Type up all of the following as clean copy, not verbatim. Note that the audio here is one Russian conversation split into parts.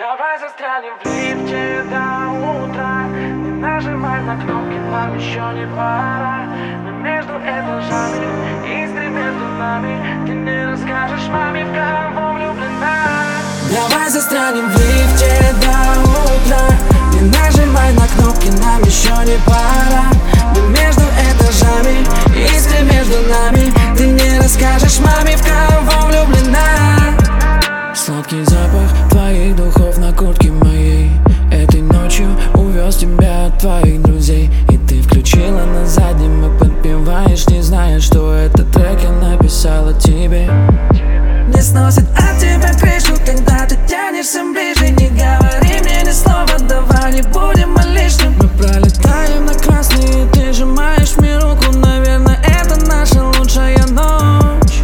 Давай застрянем в лифте до утра. Не нажимай на кнопки, нам еще не пора. Мы между этажами, искры между нами. Ты не расскажешь маме, в кого влюблена. Давай застрянем в лифте до утра. Не нажимай на кнопки, нам еще не пора. Мы между этажами, искры между нами. Ты не расскажешь маме, в кого влюблена. Сладкий запах твоих духов на куртке моей. Этой ночью увез тебя от твоих друзей. И ты включила на заднем и подпеваешь, не зная, что этот трек я написала тебе. Не сносит от тебя крышу, когда ты тянешься ближе. Не говори мне ни слова, давай не будем о лишнем. Мы пролетаем на красный, и ты сжимаешь мне руку. Наверное, это наша лучшая ночь.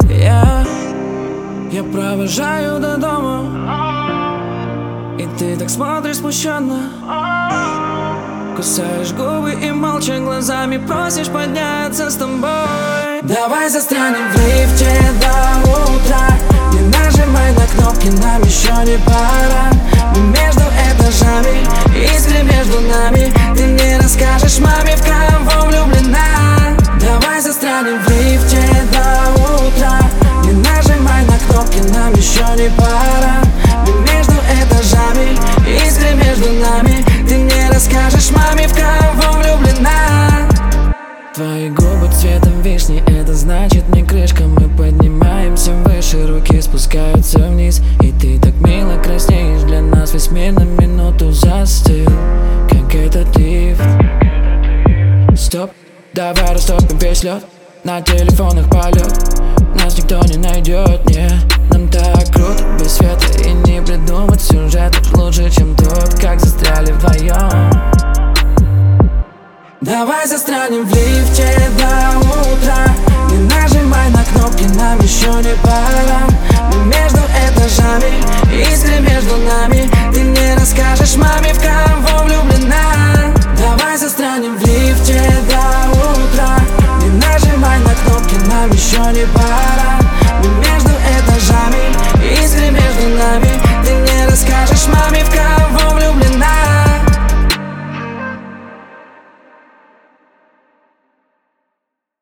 Я провожаю до дома, и ты так смотришь смущенно. Кусаешь губы и молча глазами просишь подняться с тобой. Давай застрянем в лифте до утра. Не нажимай на кнопки, нам еще не пора. Мы между этажами, искры между нами. Ты не расскажешь маме, в кого влюблена. Давай застрянем в лифте до утра. Не нажимай на кнопки, нам еще не пора. Мы между этажами, искры между нами. Ты не расскажешь маме, в кого влюблена. Твои губы цветом вишни, это значит не крышка. Мы поднимаемся выше, руки спускаются вниз. И ты так мило краснеешь, для нас весь мир на минуту застыл, как этот лифт. Стоп, давай растопим весь лед, на телефонах полет. Нас никто не найдет, не. Нам так круто без света и не придумать